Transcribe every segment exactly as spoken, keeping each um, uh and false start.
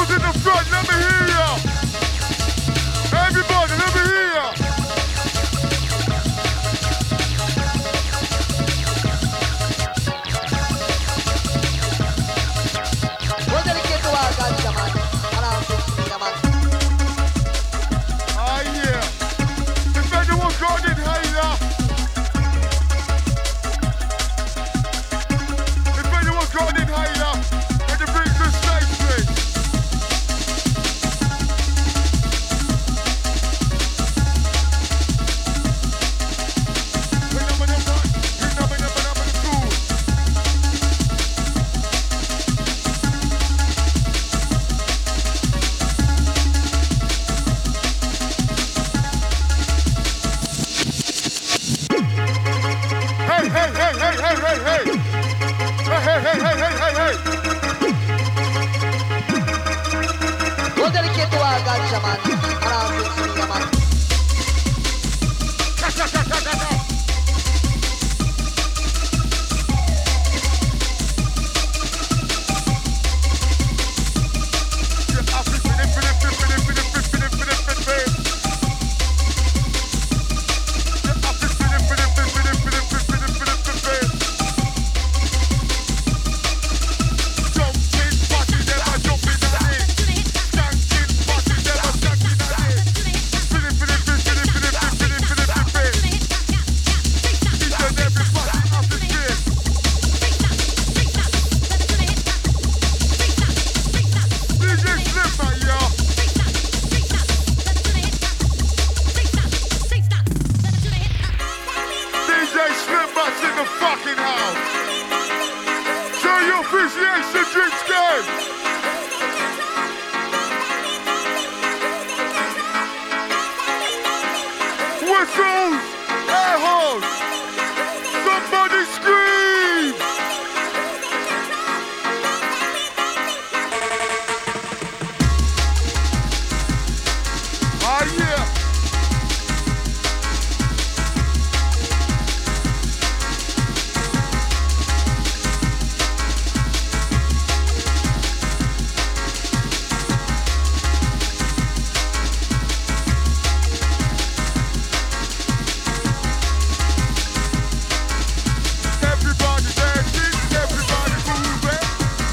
Who's in the front? Let me hear ya. Everybody, let me hear ya. Vuoi che tu haga il man? Allora, tu man. Ah yeah. If anyone got it, hey ya. If anyone got it, hey ya. Can you bring the stage, please? Hey, hey, hey, hey, hey, hey, hey. Hey, hey, hey, hey, hey, hey. Vuoi che tu haga il man? Allora, tu man. Ka, ka, ka, ka, ka, ka. Yeah, I feel it, feel it, feel it, feel it, feel it, feel it, feel it, feel it, feel it. Yeah, I feel it, feel it, feel it, feel it, feel it, feel it, feel it, feel it, feel it. Jumping, party, never jumping at it. Skanking, party, never skanking at it. Feel it, feel it, feel it, feel it, feel it, feel it, feel it, feel it. Each and every party of the street. D J Slipper, yo. D J Slipper's in the fucking house. Show your appreciation drinks game. Whistles, air horns. Somebody scream. Ah yeah. Everybody dancing, everybody moving.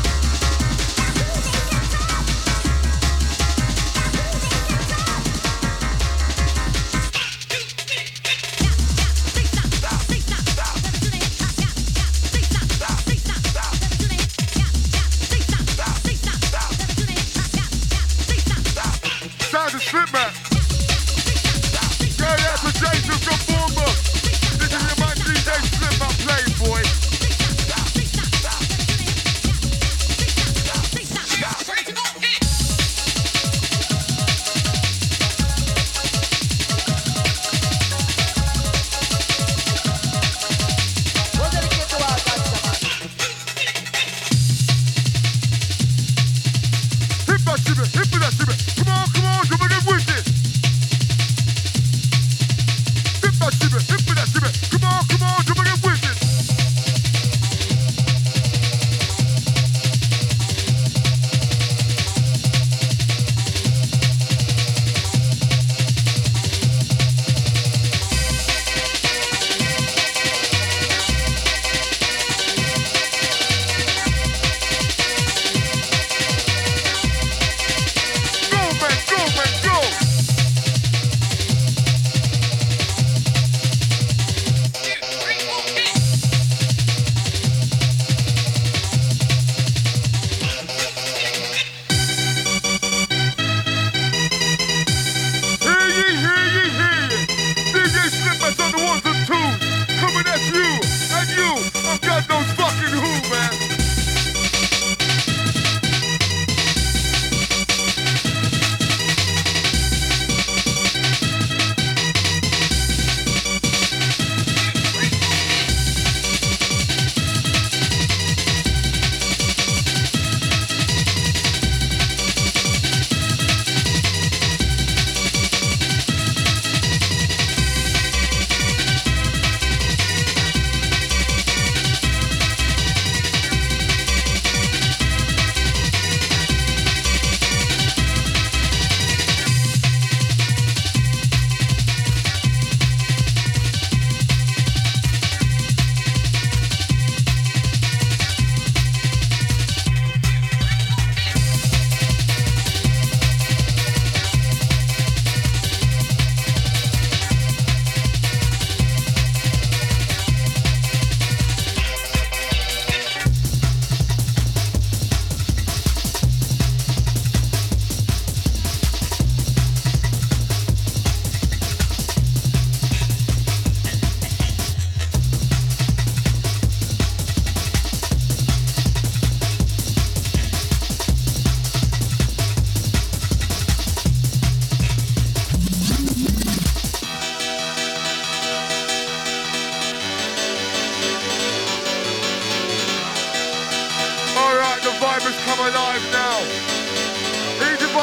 Sound of Slipman. Yeah, that's a Jason from Bournemouth. This is your man D J Slipman playing, boy. Vuoi che tu haga il man? Hip that shimmy, hip that shimmy. Come on, come on, come on, get with it. Hip that shimmy, hip that shimmy. Come on, come on, come on, get with it. Go,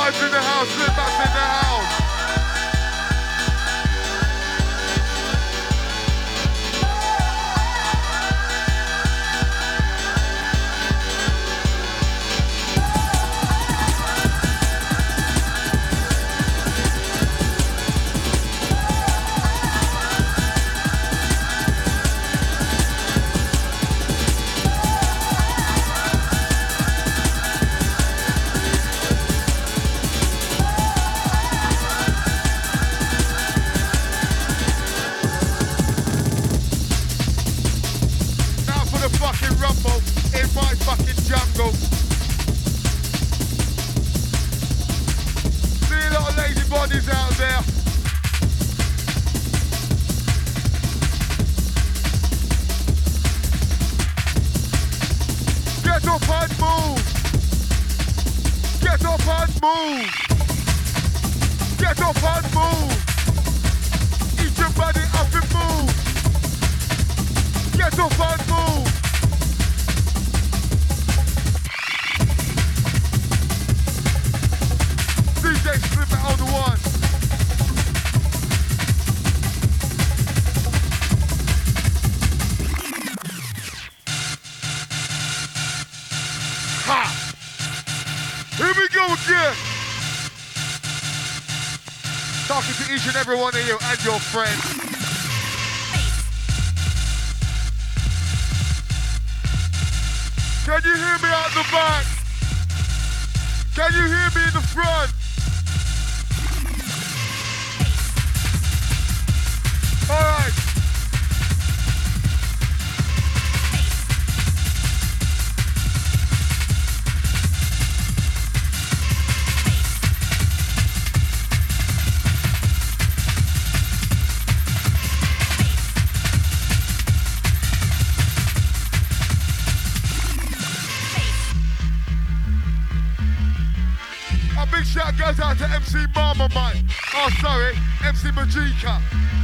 vibes in the house, Slim Max in the house. Every one of you and your friends. Can you hear me out the back? Can you hear me in the front? All right. Goes out to M C Mama Mike. Oh, sorry, M C Majika.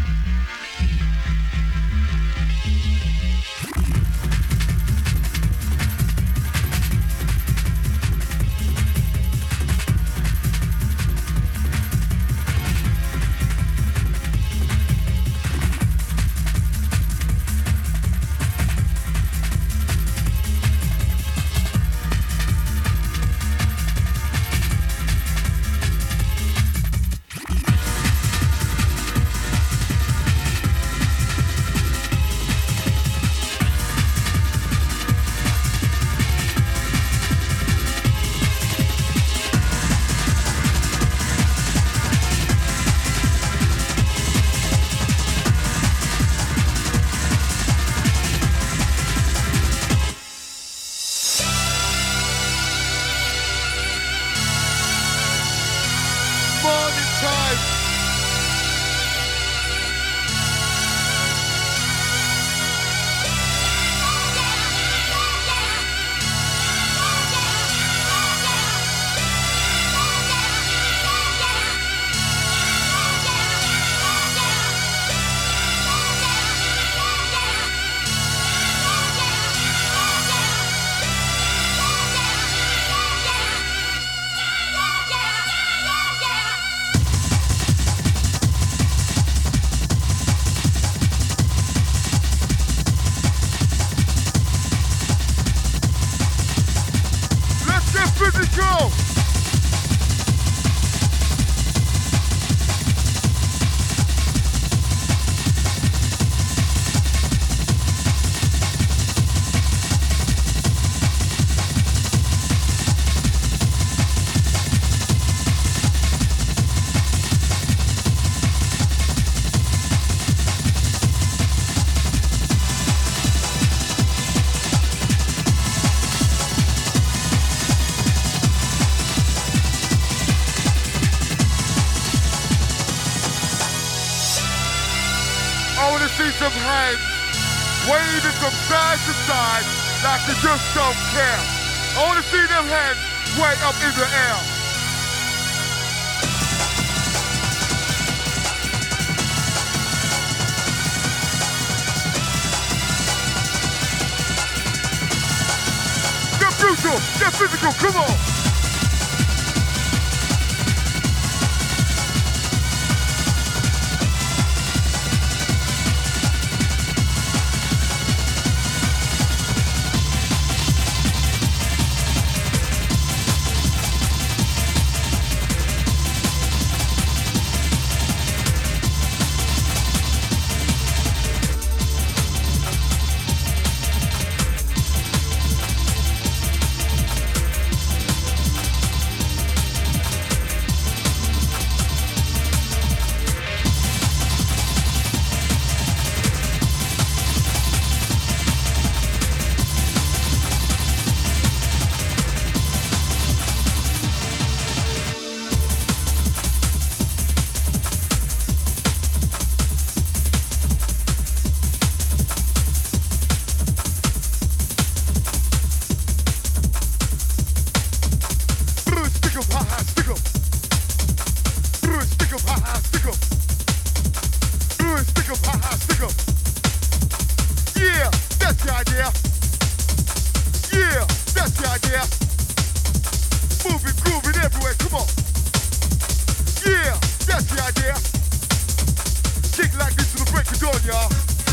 Some hands waving from side to side like you just don't care. I want to see them hands way up in the air. Get brutal, get physical, come on. stick 'em. Ooh, stick 'em, ha ha, stick 'em. Yeah, that's the idea. Yeah, that's the idea. Moving, grooving everywhere, come on. Yeah, that's the idea. Kick like this to the break of dawn, y'all.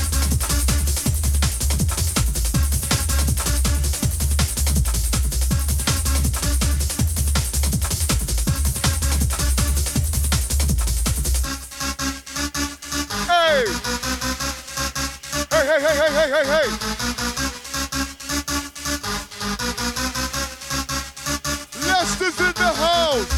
Hey! Hey, hey, hey, hey, hey, hey, hey! Lester's in the house!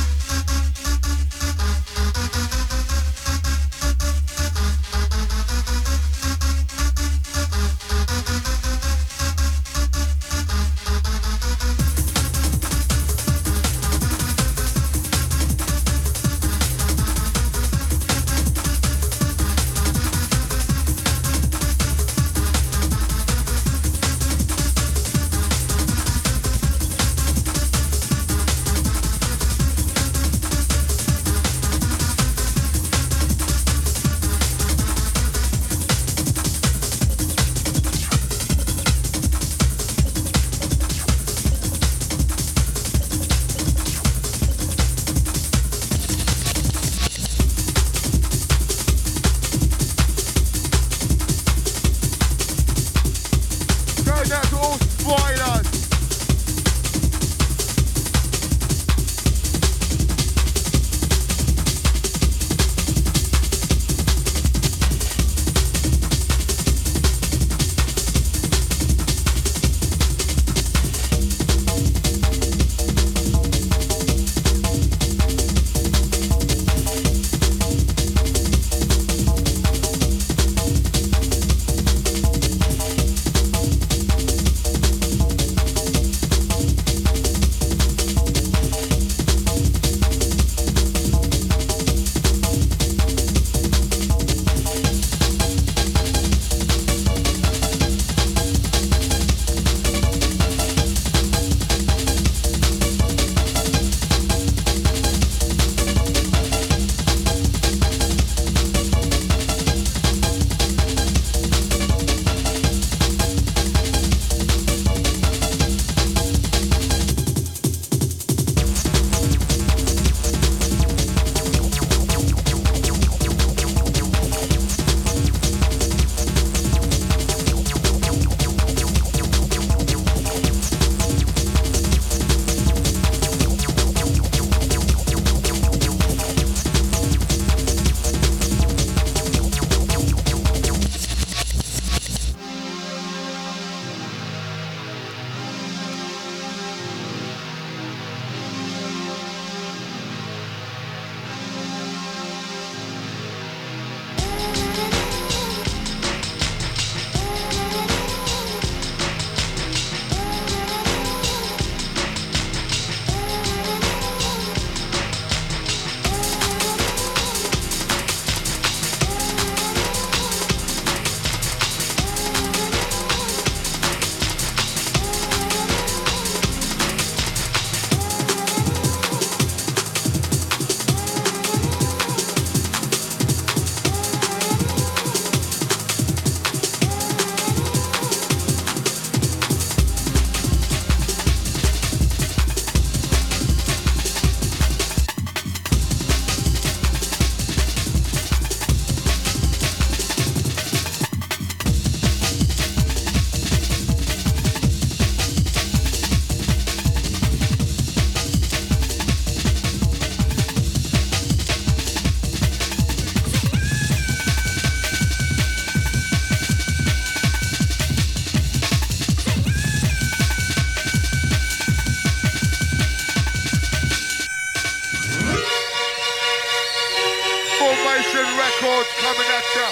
Records coming at ya.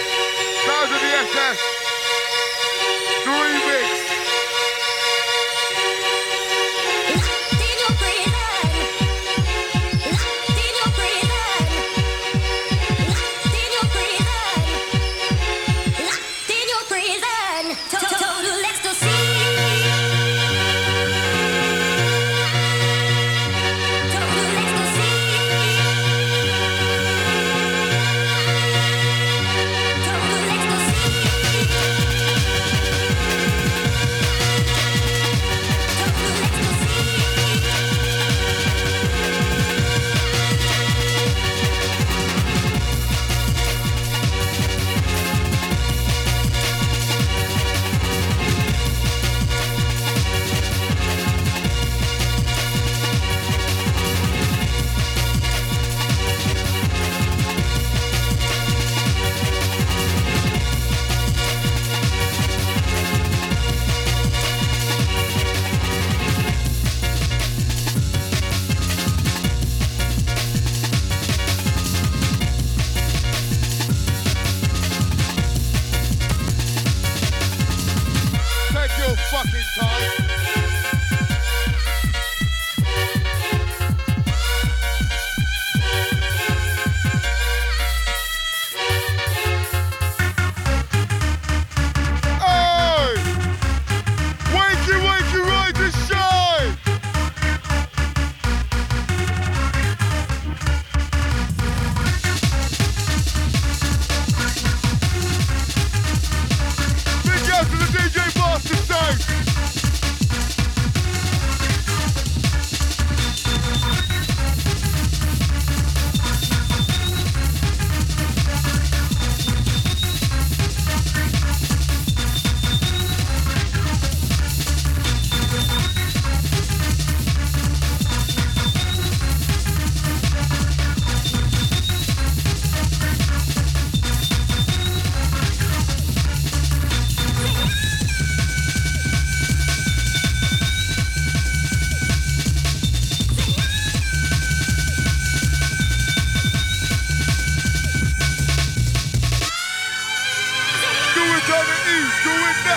Sounds of the S S. The remix.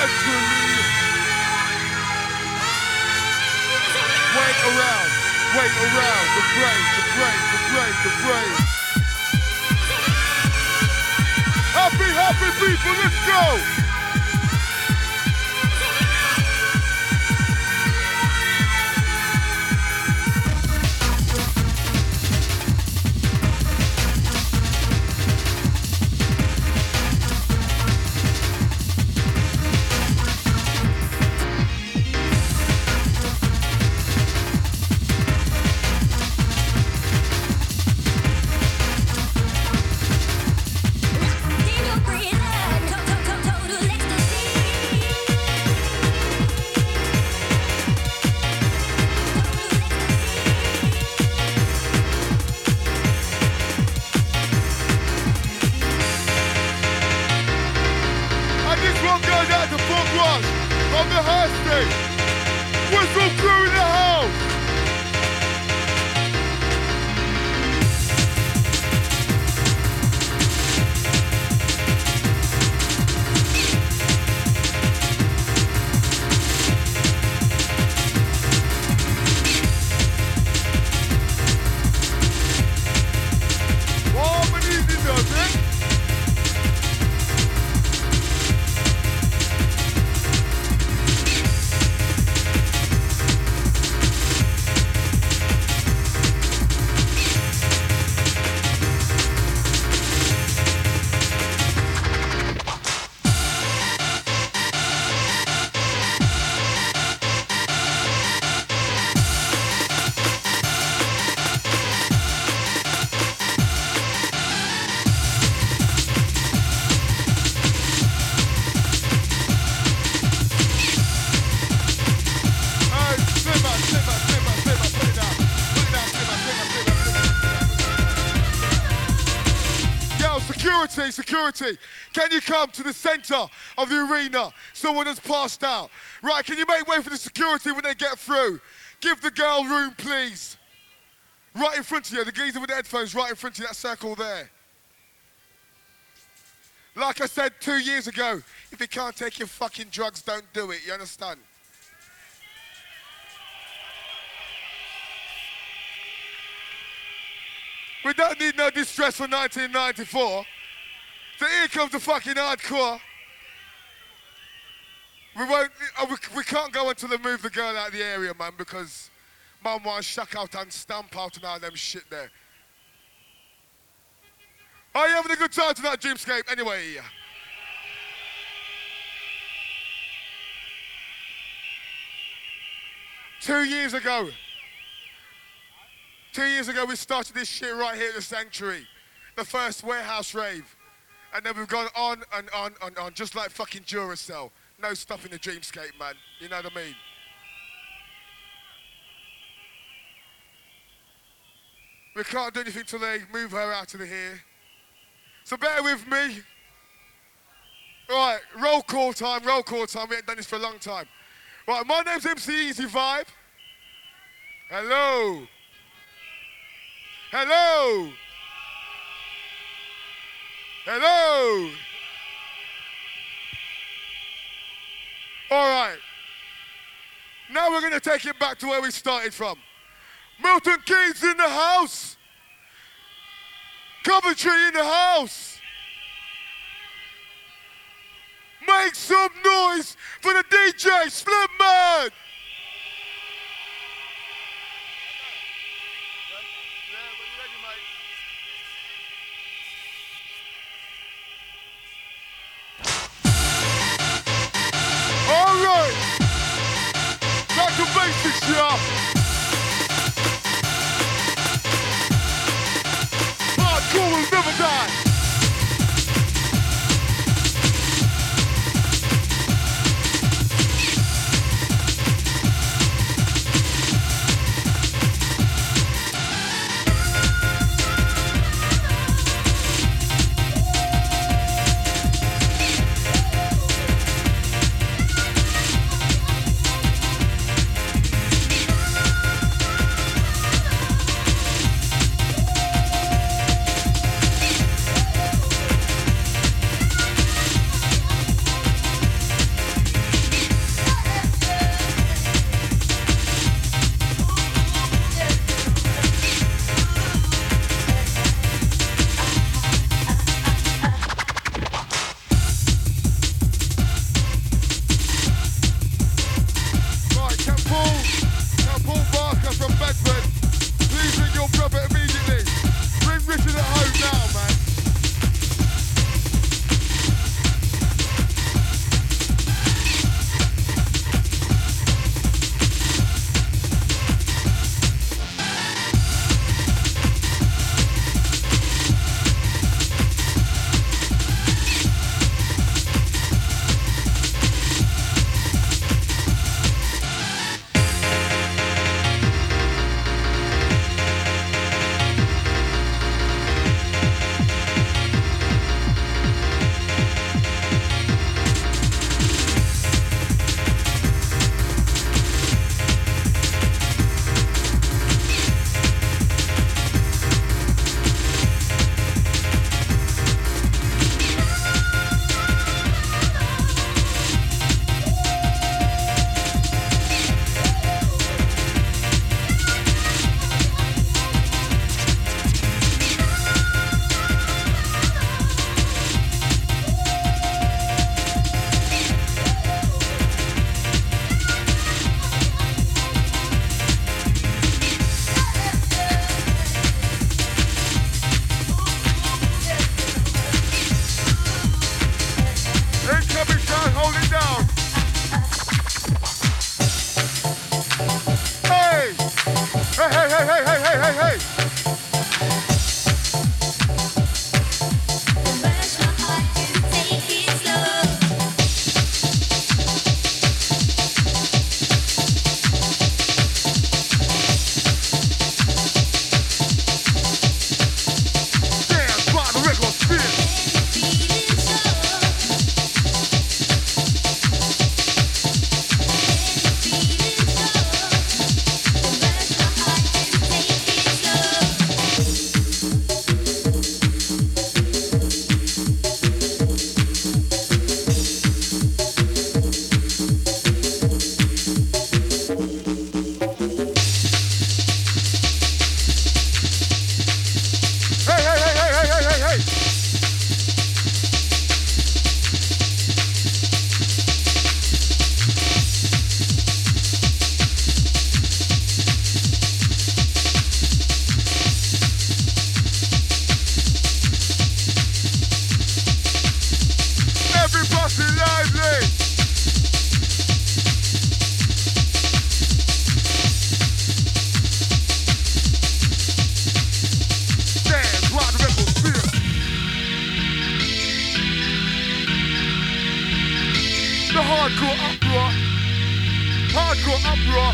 naturally. Wait around, wait around, the brain, the brain, the brain, the brain. Happy, happy people, let's go! On the high stage, Whistle Crew in the house. Oh, but easy does it. Security, security, can you come to the center of the arena? Someone has passed out. Right, can you make way for the security when they get through? Give the girl room, please. Right in front of you, the geezer with the headphones, right in front of you, that circle there. Like I said two years ago, if you can't take your fucking drugs, don't do it, you understand? We don't need no distress for nineteen ninety-four. So here comes the fucking hardcore. We won't, uh, we, we can't go until they move the girl out of the area, man, because man wants to shuck out and stamp out and all them shit there. Are you having a good time tonight, Dreamscape? Anyway. Two years ago, two years ago we started this shit right here at the Sanctuary, the first warehouse rave. And then we've gone on and on and on, just like fucking Duracell. No stopping the Dreamscape, man. You know what I mean? We can't do anything till they move her out of here. So bear with me. Right, roll call time, roll call time. We ain't done this for a long time. Right, my name's M C Easy Vibe. Hello. Hello. Hello. All right. Now we're going to take it back to where we started from. Milton Keynes in the house. Coventry in the house. Make some noise for the D J, Splitman. All right. Back to basics, y'all. Hardcore will never die. uproar. Hardcore uproar.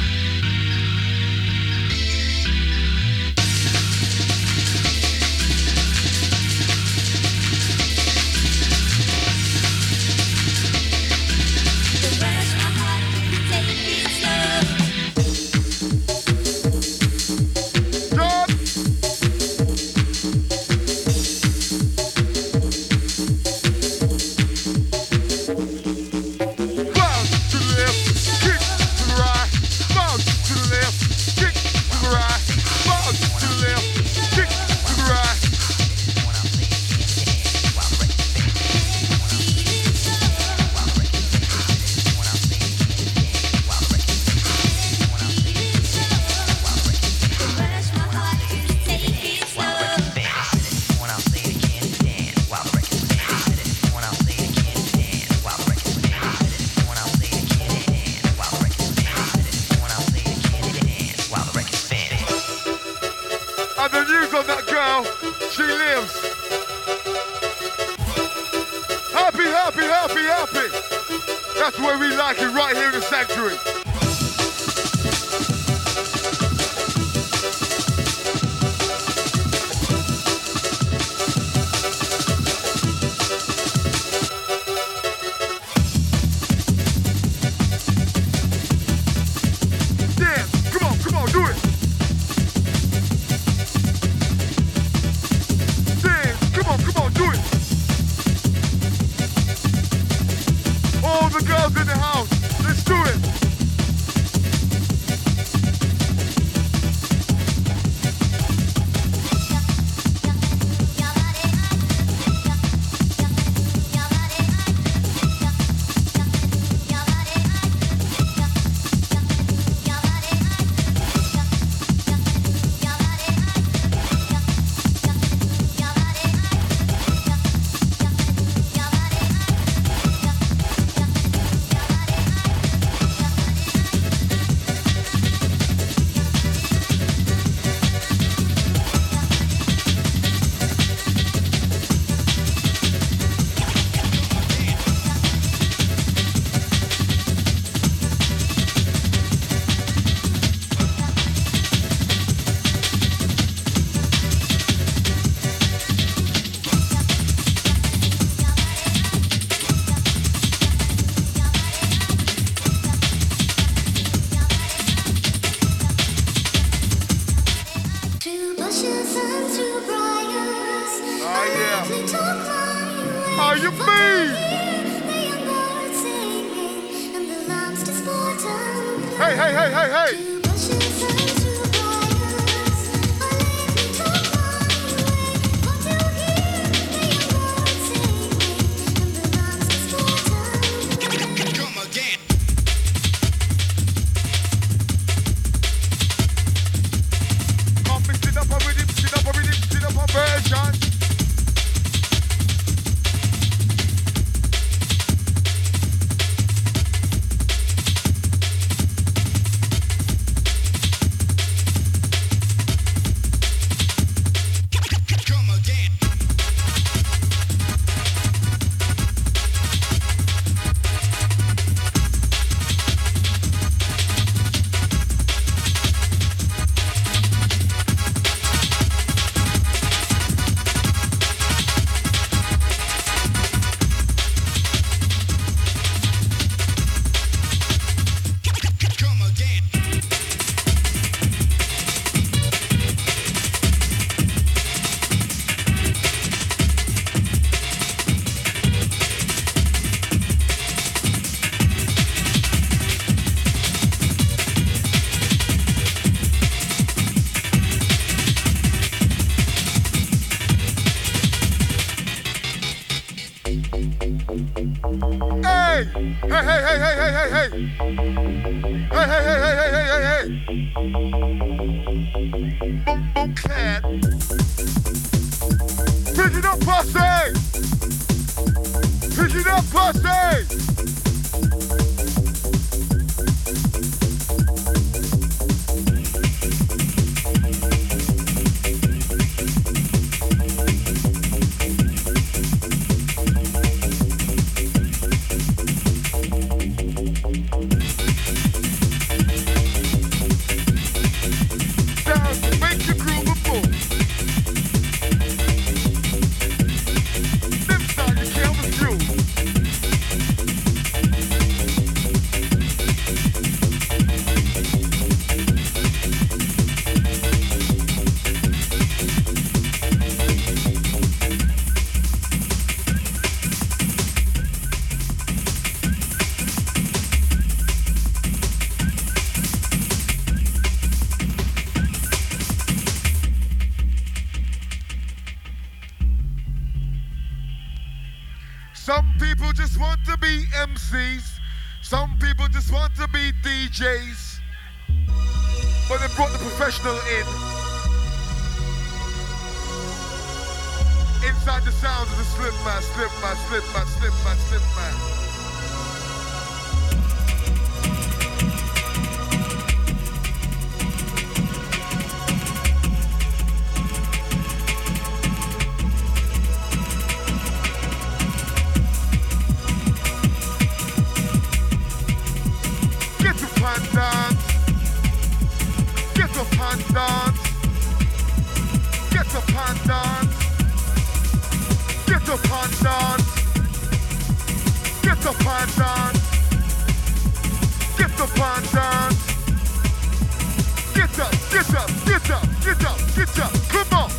She lives. Happy, happy, happy, happy. That's where we like it, right here in the sanctuary. Dance, come on, come on, do it. Come on, do it. All the girls in the house, let's do it. Hey, hey, hey, hey, hey! Hey, hey, hey, hey, hey, hey, hey. Hey, hey, hey, hey, hey, hey, hey, hey. Boom, boom, cat. Pick it up, pussy. Pick it up, pussy. Some people just want to be M Cs. Some people just want to be D Js. But they brought the professional in. Inside the sounds of the slip man, slip man, slip man, slip man, slip man. Get up and dance. Get up and dance. Get up and dance. Get up and dance. Get up and dance. Get up and dance. Get up, get up, get up, get up, get up. Come on.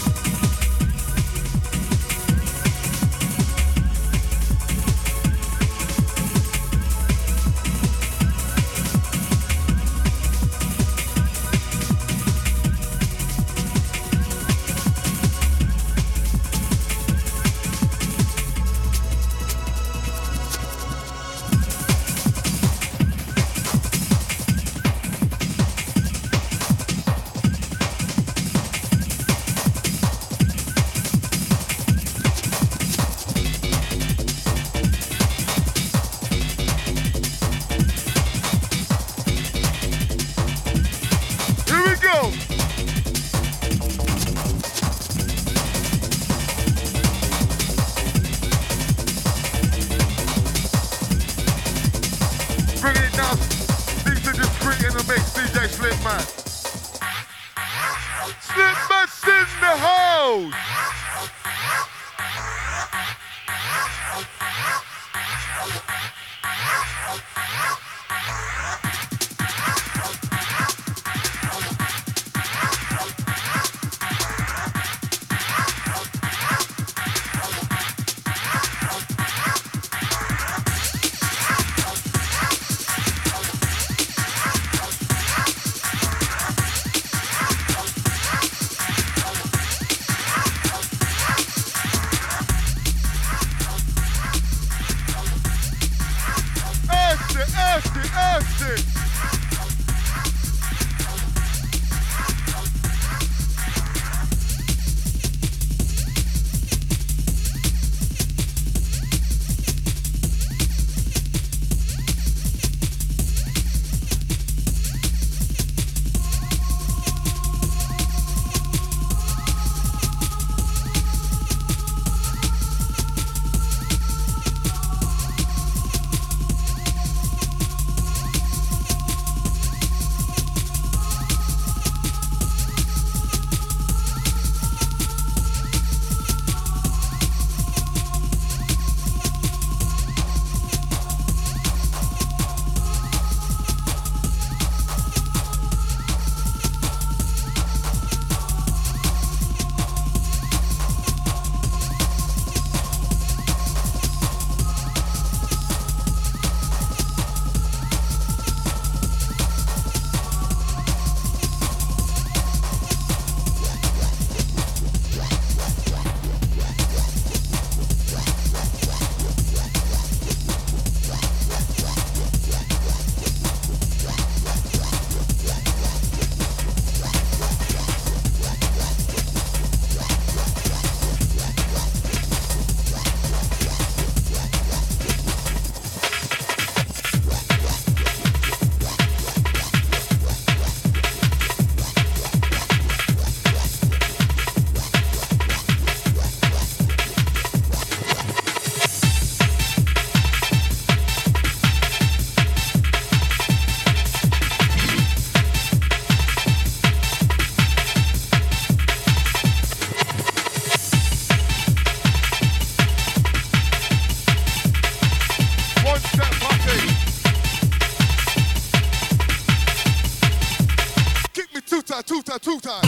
Two times.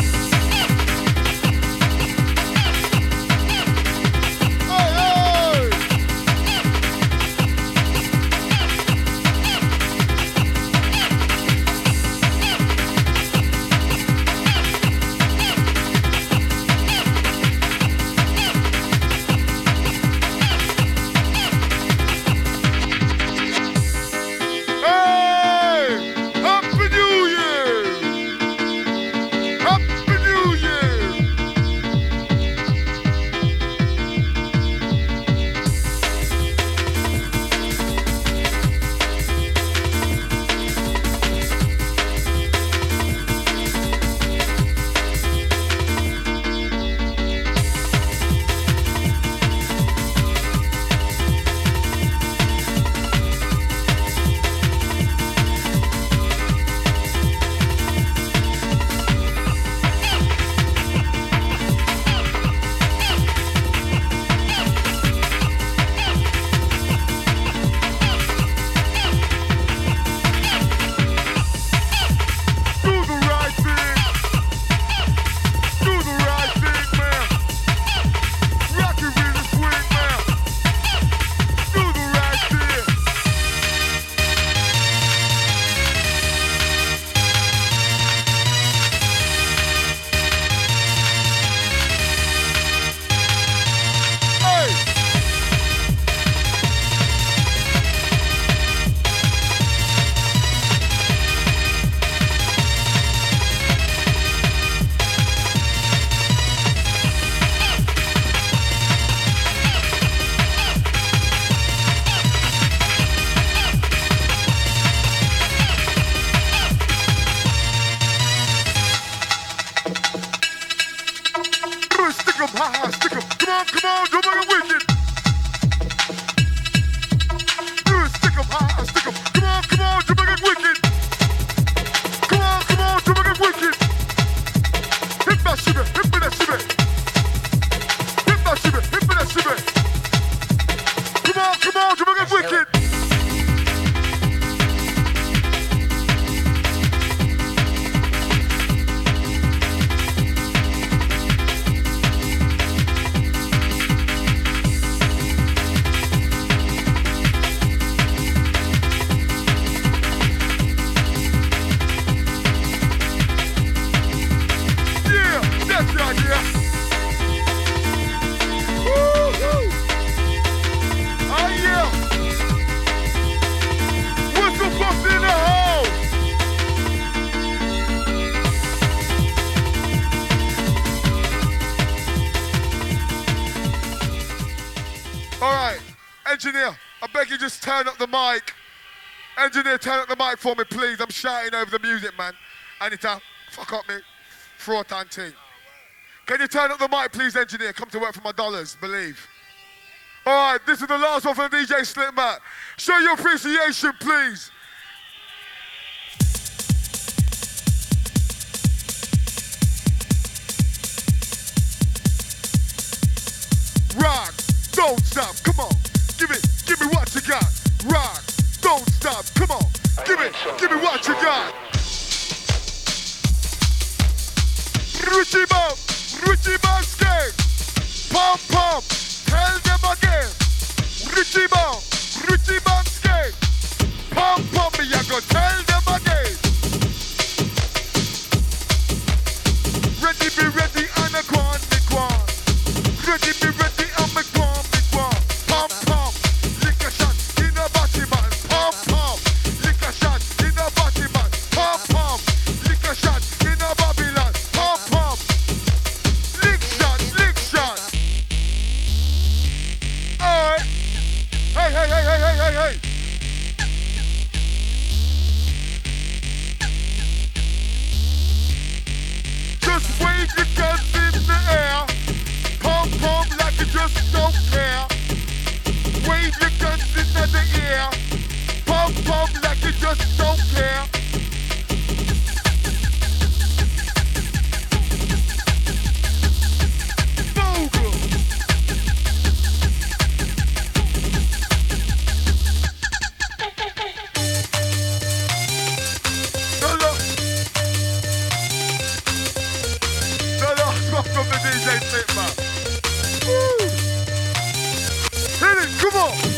Hey, hey. stick 'em, ha ha, stick 'em. Come on, come on, don't make it wicked. Do it, stick 'em, ha ha, stick 'em. Come on, come on, don't make it wicked. Come on, come on, don't make it wicked. Hit that shimmy, hit me that shimmy. Hit that shimmy, hit me that shimmy. Come on, come on, don't make it wicked. Engineer, I beg you just turn up the mic. Engineer, turn up the mic for me, please. I'm shouting over the music, man. I need to fuck up me fraud and thing. Can you turn up the mic, please, engineer? Come to work for my dollars, believe. All right, this is the last one from D J Slipmatt. Show your appreciation, please. Rock, don't stop, come on. Give it, give me what you got. Rock, don't stop, come on. Give it, give me what you got. Richie Bum, Richie Bum skate. Pump, pump, tell them again. Richie Bum, Richie Bum skate. Pump, pump, me, I go tell them again. Ready, be ready, and a quan, be quan. Ready, be ready, and a quan, be quan. Pump, pump, lick a shot in a body man. Pump, pump, lick a shot in a body man. Pump, pump, lick a shot in a Babylon. Pump, pump, lick shot, lick shot. Alright. Hey, hey, hey, hey, hey, hey, hey. Just wave your guns in the air. Pump, pump like you just don't care. Wave your guns in the air. Pump, pump like you just don't care. Bogle. The last, the last one from the D J Slipmatt. Woo! Hit it, come on!